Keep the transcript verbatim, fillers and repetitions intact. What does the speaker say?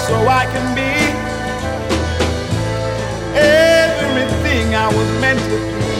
so I can be everything I was meant to be.